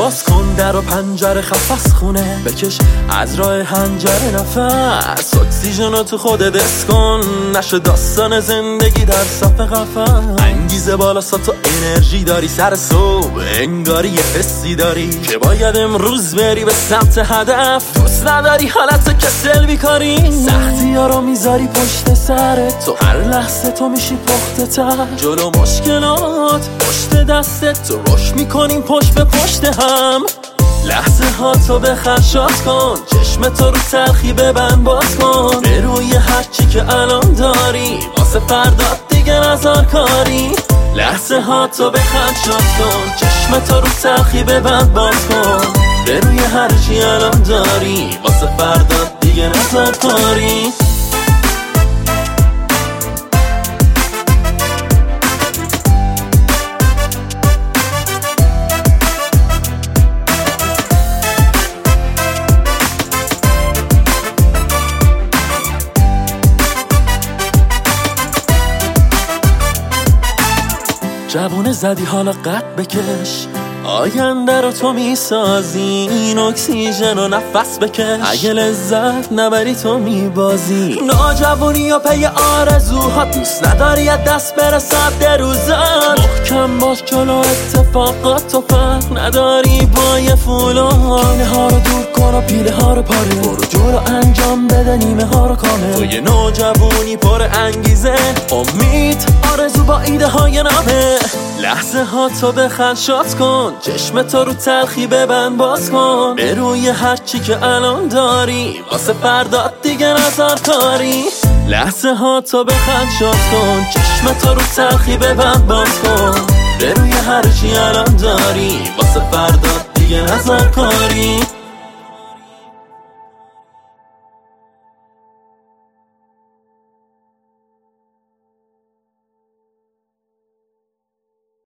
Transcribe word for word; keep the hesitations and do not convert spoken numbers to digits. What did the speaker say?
باز کن در و پنجره قفس خونه، بکش از راه هنجره نفس، اکسیژنو تو خودت حس کن، نشه داستان زندگی در صف قفس. انگیزه بالا سا تو انرژی داری، سر صبح انگاری یه حسی داری که باید امروز بری به سمت هدف. دوست نداری حالت کسل بیکاری، سختی ها رو میذاری پشت سرت، تو هر لحظه تو میشی پخته تر. جلو مشکلات پشت دستت، تو روش میکنیم پشت به پشت هم. لحظه ها تو بخشات کن، چشم تو رو تلخی ببند باز کن، به روی هرچی که الان داری واسه فردات دیگه نزار کاری. لحظه ها تو بخشات کن، چشم تو رو تلخی ببند باز کن، به روی هرچی الان داری واسه فردات دیگه نزار کاری. جوونه زدی حالا قد بکش، آینده رو تو میسازی، این اکسیژن و نفس بکش، اگه لذت نبری تو میبازی. ناجوانی و پی آرزوها، دوست نداری از دست برسد در روزان، محکم باش جلو اتفاقات، تو فرق نداری با یه فولان. ها رو دور کن و پیله ها رو پاره، برو جلو انجام بده نیمه ها رو کامل. تو یه نوجوانی پر انگیزه، امید آرزو با ایده های نامه. لحظه ها تو بخشات کن، چشم تو رو تلخی ببند باز کن، به روی هرچی که الان داری واسه فردات دیگه نزار کاری. لحظه ها تو بخشات کن، چشم تو رو تلخی ببند باز کن، به روی هرچی الان داری واسه فردات دیگه نزار کاری.